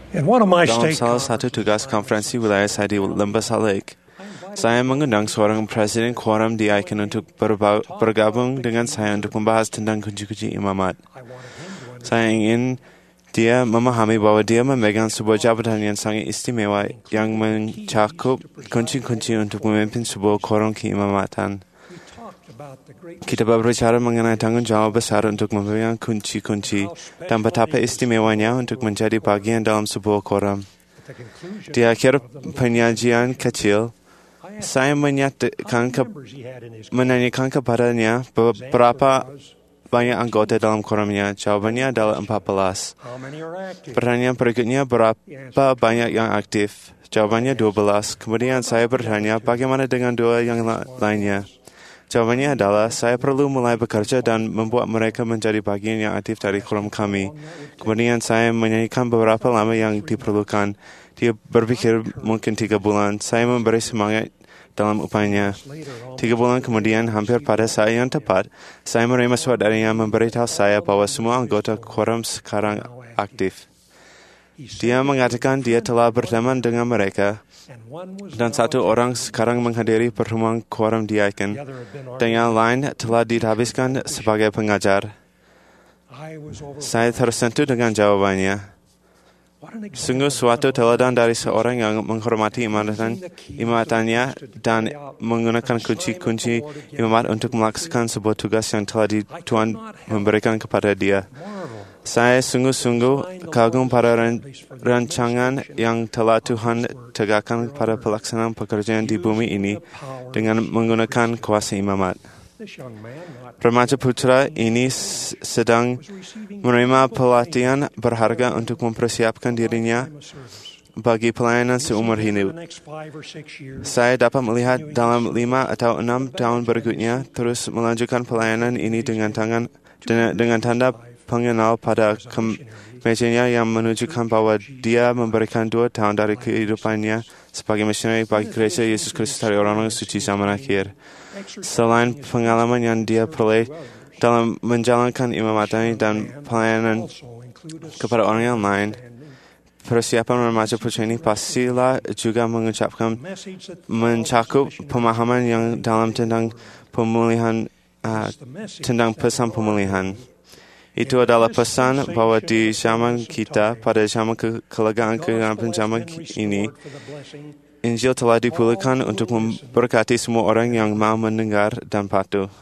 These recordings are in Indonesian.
In one of my Dalam state salah satu tugas konferensi wilayah saya di Lembaga Lake, saya mengundang seorang presiden quorum diaken untuk bergabung dengan saya untuk membahas tentang kunci-kunci imamat. Saya ingin dia memahami bahwa dia memegang sebuah jabatan yang sangat istimewa yang mencakup kunci-kunci untuk memimpin sebuah quorum keimamatan. Kita berbicara mengenai tanggung jawab besar untuk memegang kunci-kunci dan betapa istimewanya untuk menjadi bagian dalam sebuah quorum. Di akhir penyajian kecil, saya menanyakan kepadanya berapa banyak anggota dalam quorumnya. Jawabannya adalah 14. Pertanyaan berikutnya, berapa banyak yang aktif? Jawabannya 12. Kemudian saya bertanya, bagaimana dengan 2 yang lainnya? Jawabannya adalah, saya perlu mulai bekerja dan membuat mereka menjadi bagian yang aktif dari quorum kami. Kemudian saya menyanyikan beberapa lama yang diperlukan. Dia berpikir mungkin 3 bulan. Saya memberi semangat dalam upayanya. 3 bulan kemudian, hampir pada saat yang tepat, saya menerima surat darinya memberitahu saya bahwa semua anggota quorum sekarang aktif. Dia mengatakan dia telah berteman dengan mereka, dan 1 orang sekarang menghadiri pertemuan quorum diaken, dan yang lain telah dihabiskan sebagai pengajar. Saya tersentuh dengan jawabannya. Sungguh suatu teladan dari seorang yang menghormati imamannya dan menggunakan kunci-kunci imamat untuk melaksanakan sebuah tugas yang telah Tuhan memberikan kepada dia. Saya sungguh-sungguh kagum pada rancangan yang telah Tuhan tegakkan pada pelaksanaan pekerjaan di bumi ini dengan menggunakan kuasa imamat. Remaja putra ini sedang menerima pelatihan berharga untuk mempersiapkan dirinya bagi pelayanan seumur hidup. Saya dapat melihat dalam 5 atau 6 tahun berikutnya terus melanjutkan pelayanan ini dengan tanda pengenal pada kemejanya yang menunjukkan bahwa dia memberikan 2 tahun dari kehidupannya sebagai misioneri bagi gereja Yesus Kristus dari orang-orang suci zaman akhir. Selain pengalaman yang dia peroleh dalam menjalankan imamatnya dan pelayanan kepada orang yang lain, persiapan remaja putra ini pastilah juga mencakup pemahaman yang dalam tentang pesan pemulihan. Itu adalah pesan bahwa di zaman kita, pada zaman kelegaan zaman ini, Injil telah dipulihkan untuk memberkati semua orang yang mau mendengar dan patuh.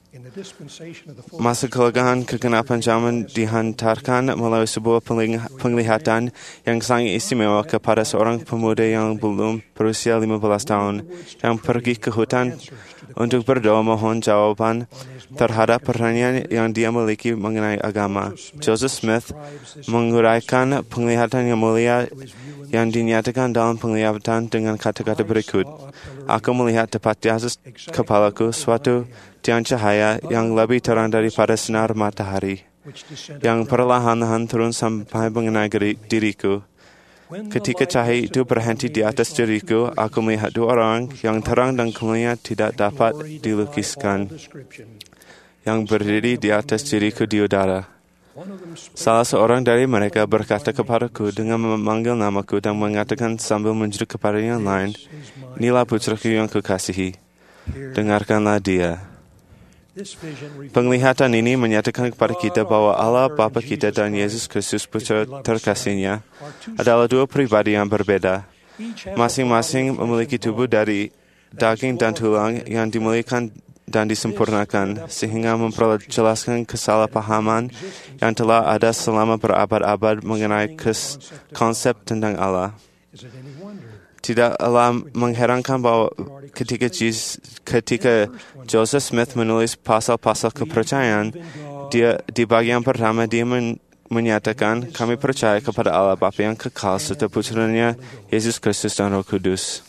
Masa kelegaan kegenapan zaman dihantarkan melalui sebuah penglihatan yang sangat istimewa kepada seorang pemuda yang belum berusia 15 tahun, yang pergi ke hutan untuk berdoa mohon jawaban terhadap pertanyaan yang dia miliki mengenai agama. Joseph Smith menguraikan penglihatan yang mulia yang dinyatakan dalam penglihatan dengan kata-kata berikut. Aku melihat tepat di atas kepalaku suatu tiang cahaya yang lebih terang daripada sinar matahari, yang perlahan-lahan turun sampai mengenai diriku. Ketika cahaya itu berhenti di atas diriku, aku melihat 2 orang yang terang dan kemuliaan tidak dapat dilukiskan, yang berdiri di atas diriku di udara. Salah seorang dari mereka berkata kepadaku dengan memanggil namaku dan mengatakan sambil menunjuk kepada yang lain, "Inilah putraku yang kukasihi, dengarkanlah dia." Penglihatan ini menyatakan kepada kita bahwa Allah Bapa kita dan Yesus Kristus Putra terkasihnya adalah 2 pribadi yang berbeda. Masing-masing memiliki tubuh dari daging dan tulang yang dimuliakan dan disempurnakan, sehingga memperjelaskan kesalahpahaman yang telah ada selama berabad-abad mengenai konsep tentang Allah. Tidaklah mengherankan bahwa ketika Joseph Smith menulis pasal-pasal kepercayaan, di bagian pertama dia menyatakan, "Kami percaya kepada Allah Bapa yang kekal serta Putranya Yesus Kristus dan Roh Kudus."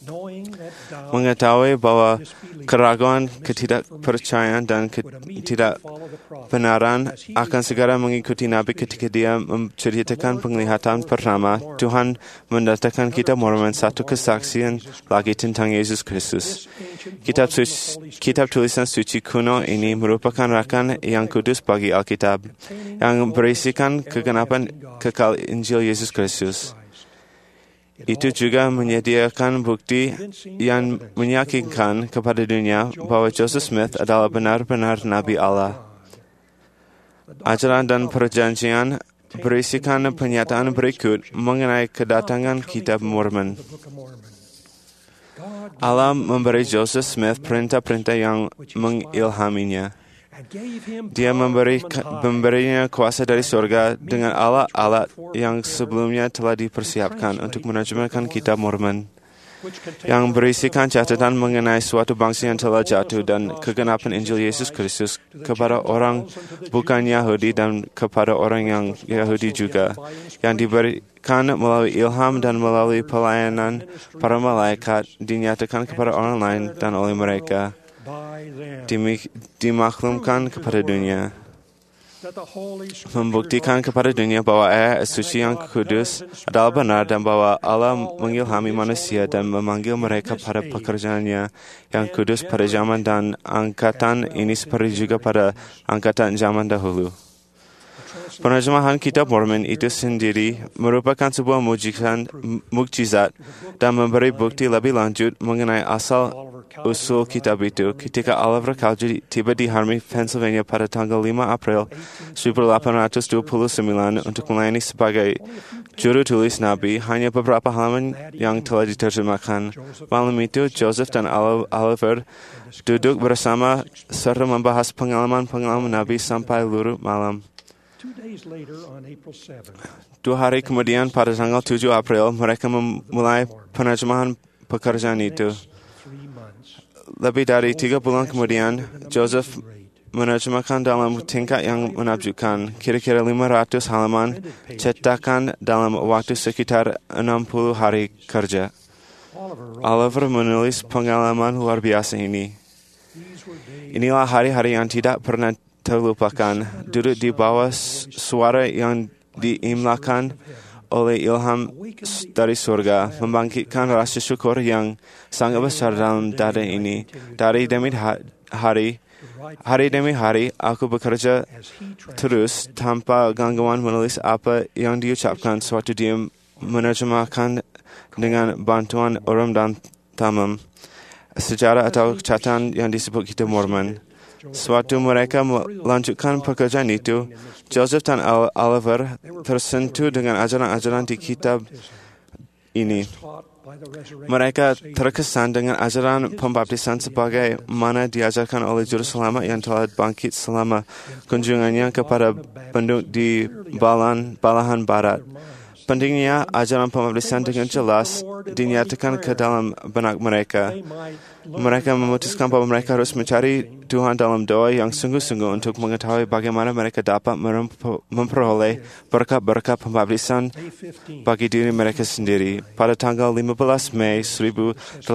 Mengetahui bahwa keraguan, ketidakpercayaan, dan ketidakbenaran akan segera mengikuti Nabi ketika dia menceritakan penglihatan pertama, Tuhan mendatangkan kitab Mormon satu kesaksian lagi tentang Yesus Kristus. Kitab tulisan suci kuno ini merupakan rakan yang kudus bagi Alkitab, yang berisikan kegenapan kekal Injil Yesus Kristus. Itu juga menyediakan bukti yang meyakinkan kepada dunia bahwa Joseph Smith adalah benar-benar Nabi Allah. Ajaran dan perjanjian berisikan pernyataan berikut mengenai kedatangan kitab Mormon. Allah memberi Joseph Smith perintah-perintah yang mengilhaminya. Dia memberinya kuasa dari surga dengan alat-alat yang sebelumnya telah dipersiapkan untuk menerjemahkan kitab Mormon, yang berisikan catatan mengenai suatu bangsa yang telah jatuh dan kegenapan Injil Yesus Kristus kepada orang bukan Yahudi dan kepada orang yang Yahudi juga, yang diberikan melalui ilham dan melalui pelayanan para malaikat dinyatakan kepada orang lain dan oleh mereka dimaklumkan kepada dunia, membuktikan kepada dunia bahwa suci yang kudus adalah benar dan bahwa Allah mengilhami manusia dan memanggil mereka pada pekerjaannya yang kudus pada zaman dan angkatan ini seperti juga pada angkatan zaman dahulu. Penerjemahan kitab Mormon itu sendiri merupakan sebuah mukjizat dan memberi bukti lebih lanjut mengenai asal-usul kitab itu ketika Oliver Cowdery tiba di Harmony, Pennsylvania pada tanggal 5 April 1829 untuk melayani sebagai juru tulis Nabi. Hanya beberapa halaman yang telah diterjemahkan. Malam itu, Joseph dan Oliver duduk bersama serta membahas pengalaman-pengalaman Nabi sampai larut malam. 2 hari kemudian, pada tanggal 7 April, mereka memulai penerjemahan pekerjaan itu. Lebih dari 3 bulan kemudian, Joseph menerjemahkan dalam tingkat yang menakjubkan, kira-kira 500 halaman, cetakan dalam waktu sekitar 60 hari kerja. Oliver menulis pengalaman luar biasa ini. Inilah hari-hari yang tidak pernah terlupakan, duduk di bawah suara yang diimlakan oleh ilham dari surga, membangkitkan rasa syukur yang sangat besar dalam dada ini. Hari demi hari, aku bekerja terus tanpa gangguan menulis apa yang diucapkan sewaktu dia menerjemahkan dengan bantuan Urim dan Thummim, sejarah atau catatan yang disebut kitab Mormon. Sewaktu mereka melanjutkan pekerjaan itu, Joseph dan Oliver tersentuh dengan ajaran-ajaran di kitab ini. Mereka terkesan dengan ajaran pembaptisan sebagai mana diajarkan oleh Juru Selamat yang telah bangkit selama kunjungannya kepada penduduk di belahan barat. Pentingnya ajaran pembaptisan dengan jelas dinyatakan ke dalam benak mereka. Mereka memutuskan bahwa mereka harus mencari Tuhan dalam doa yang sungguh-sungguh untuk mengetahui bagaimana mereka dapat memperoleh berkat-berkat pembaptisan bagi diri mereka sendiri. Pada tanggal 15 Mei 1829,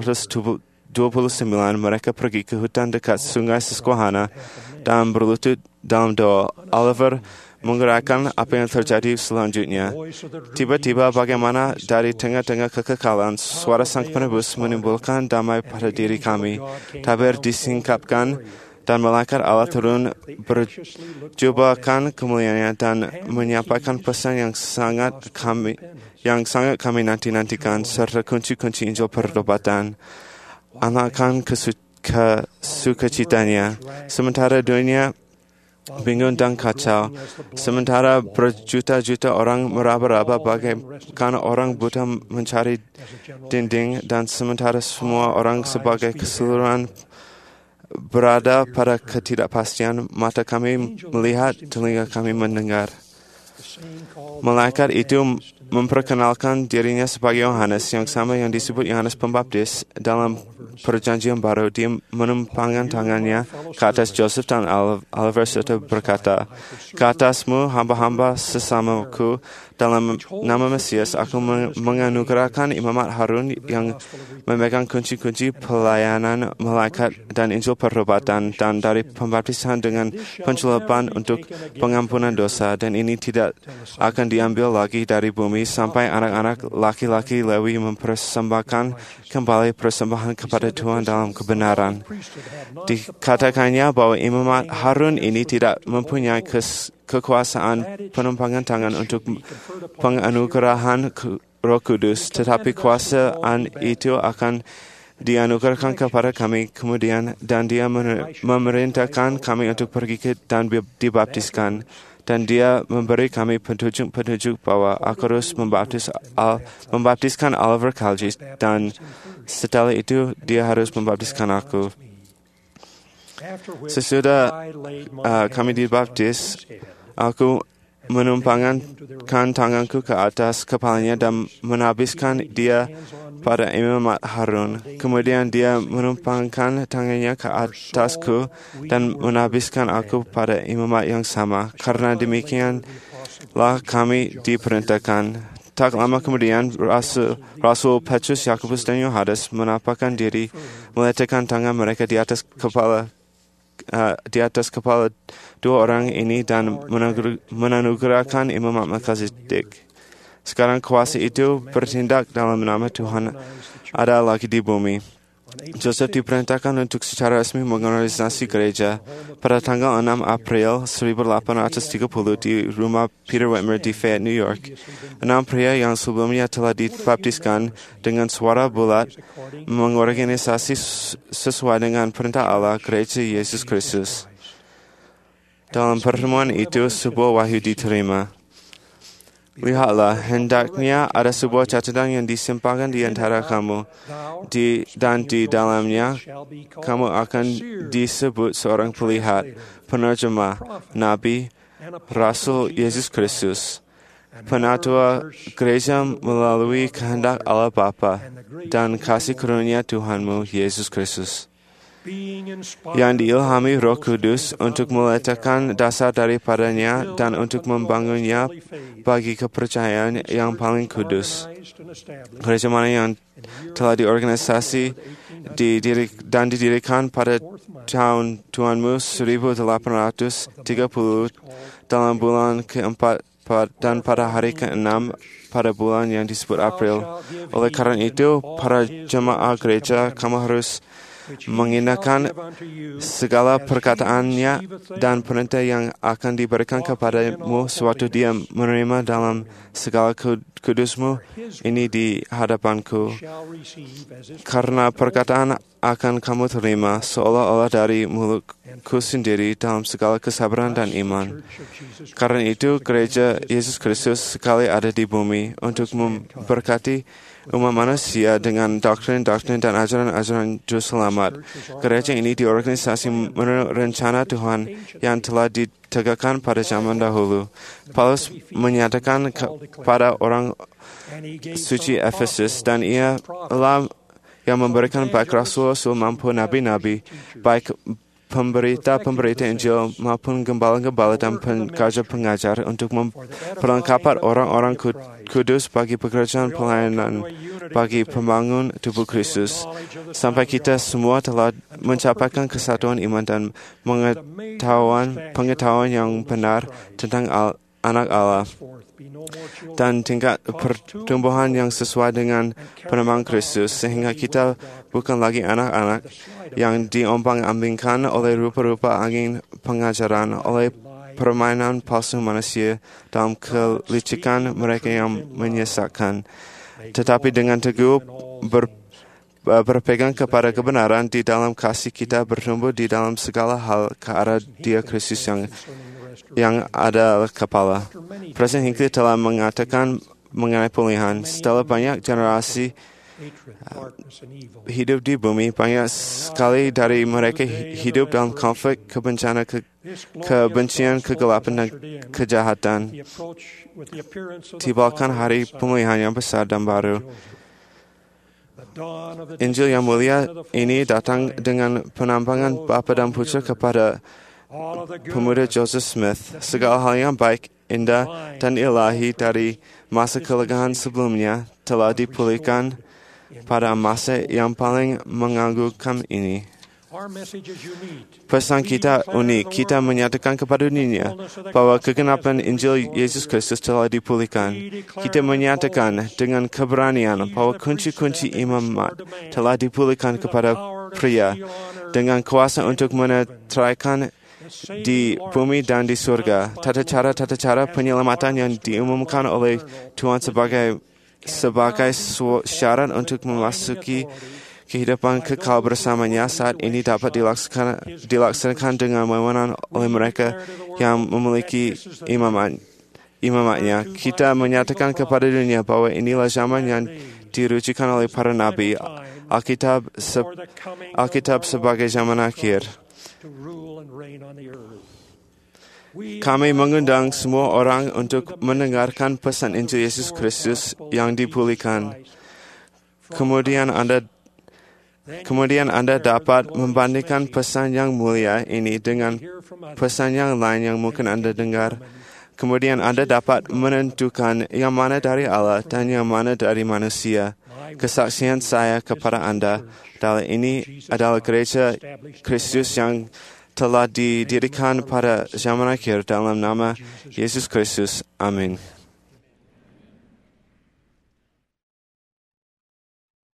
mereka pergi ke hutan dekat Sungai Susquehanna dan berlutut dalam doa. Oliver menggerakkan apa yang terjadi selanjutnya. Tiba-tiba bagaimana dari tengah-tengah kekekalan, suara Sang Penebus menimbulkan damai pada diri kami. Tabir disingkapkan dan malaikat Allah turun berjubahkan kemuliaannya dan menyampaikan pesan yang sangat kami nanti-nantikan serta kunci-kunci Injil pertobatan. Anakkan kesukacitanya. Sementara dunia bingung dan kacau, sementara berjuta-juta orang meraba-raba bagaikan orang buta mencari dinding, dan sementara semua orang sebagai keseluruhan berada pada ketidakpastian, mata kami melihat, telinga kami mendengar. Malaikat itu memperkenalkan dirinya sebagai Yohanes, yang sama yang disebut Yohanes Pembaptis dalam Perjanjian Baru. Dia menumpangkan tangannya ke atas Joseph dan Oliver serta berkata, "Ke atasmu, hamba-hamba sesamaku, Dalam nama Mesias, aku menganugerahkan imamat Harun yang memegang kunci-kunci pelayanan malaikat dan Injil pertobatan dan dari pembaptisan dengan penculupan untuk pengampunan dosa, dan ini tidak akan diambil lagi dari bumi sampai anak-anak laki-laki Lewi mempersembahkan kembali persembahan kepada Tuhan dalam kebenaran. Dikatakannya bahwa imamat Harun ini tidak mempunyai kekuasaan penumpangan tangan untuk penganugerahan Roh Kudus, tetapi kuasaan itu akan dianugerahkan kepada kami kemudian, dan Dia memerintahkan kami untuk pergi dan dibaptiskan, dan Dia memberi kami petunjuk bahwa aku harus membaptiskan Oliver Kalji, dan setelah itu Dia harus membaptiskan aku. Sesudah kami dibaptis, aku menumpangkan tanganku ke atas kepalanya dan menabiskan dia pada imamat Harun. Kemudian dia menumpangkan tangannya ke atasku dan menabiskan aku pada imamat yang sama. Karena demikianlah kami diperintahkan. Tak lama kemudian, Rasul Petrus, Yakobus, dan Yohanes menampakkan diri, meletakkan tangan mereka di atas kepala dua orang ini dan menganugerahkan imamat Melkisedek. Sekarang kuasa itu bertindak dalam nama Tuhan ada lagi di bumi. Joseph diperintahkan untuk secara resmi mengorganisasi gereja. Pada tanggal 6 April 1830 di rumah Peter Whitmer di Fayette, New York, 6 pria yang sebelumnya telah dibaptiskan dengan suara bulat mengorganisasi sesuai dengan perintah Allah Gereja Yesus Kristus. Dalam pertemuan itu, sebuah wahyu diterima. Lihatlah, hendaknya ada sebuah catatan yang disimpangkan di antara kamu, dan di dalamnya kamu akan disebut seorang pelihat, penerjemah, nabi, Rasul Yesus Kristus, penatua gereja melalui kehendak Allah Bapa dan kasih karunia Tuhanmu Yesus Kristus, yang diilhami Roh Kudus untuk meletakkan dasar daripadanya dan untuk membangunnya bagi kepercayaan yang paling kudus. Gereja mana yang telah diorganisasi dan didirikan pada tahun Tuhanmu 1830 dalam bulan keempat dan pada hari ke-6 pada bulan yang disebut April. Oleh karena itu, para jemaah gereja, kamu harus mengindahkan segala perkataannya dan perintah yang akan diberikan kepadamu sewaktu dia menerima dalam segala kudusmu ini di hadapanku. Karena perkataan akan kamu terima seolah-olah dari mulutku sendiri dalam segala kesabaran dan iman. Karena itu, gereja Yesus Kristus sekali ada di bumi untuk memberkati umat manusia dengan doktrin-doktrin dan ajaran-ajaran juru selamat. Gereja ini diorganisasi menurut rencana Tuhan yang telah ditegakkan pada zaman dahulu. Paulus menyatakan kepada orang suci Efesus, dan ia lah yang memberikan baik rasul-rasul maupun nabi-nabi, baik pemberita-pemberita Injil maupun gembala-gembala dan pengajar-pengajar untuk memperlengkapi orang-orang kudus bagi pekerjaan pelayanan bagi pembangun tubuh Kristus, sampai kita semua telah mencapaikan kesatuan iman dan pengetahuan yang benar tentang anak Allah dan tingkat pertumbuhan yang sesuai dengan pengembangan Kristus, sehingga kita bukan lagi anak-anak yang diombang-ambingkan oleh rupa-rupa angin pengajaran, oleh permainan palsu manusia dalam kelicikan mereka yang menyesatkan, tetapi dengan teguh berpegang kepada kebenaran di dalam kasih, kita bertumbuh di dalam segala hal ke arah Dia Kristus yang adalah kepala. Presiden Hinckley telah mengatakan mengenai pemulihan, setelah banyak generasi hidup di bumi, banyak sekali dari mereka hidup dalam konflik, kebencian, kegelapan, dan kejahatan. Tibakan hari pemulihan yang besar dan baru. Injil yang mulia ini datang dengan penampangan Bapa dan Putra kepada pemuda Joseph Smith. Segala hal yang baik indah dan ilahi dari masa kelegaan sebelumnya telah dipulihkan pada masa yang paling menganggukkan ini. Pesan kita unik. Kita menyatakan kepada dunia bahwa kegenapan Injil Yesus Kristus telah dipulihkan. Kita menyatakan dengan keberanian bahwa kunci-kunci imamat telah dipulihkan kepada pria dengan kuasa untuk menetraikan di bumi dan di surga. Tata cara penyelamatan yang diumumkan oleh Tuhan sebagai syarat untuk memasuki kehidupan kekal bersamanya saat ini dapat dilaksanakan dengan wewenang oleh mereka yang memiliki imamatnya. Kita menyatakan kepada dunia bahwa inilah zaman yang dirujukan oleh para nabi, Alkitab sebagai zaman akhir. Kami mengundang semua orang untuk mendengarkan pesan Injil Yesus Kristus yang dipulihkan. Kemudian Anda dapat membandingkan pesan yang mulia ini dengan pesan yang lain yang mungkin Anda dengar. Kemudian Anda dapat menentukan yang mana dari Allah dan yang mana dari manusia. Kesaksian saya kepada Anda adalah ini adalah gereja Kristus yang telah didirikan pada zaman akhir dalam nama Yesus Kristus. Amin.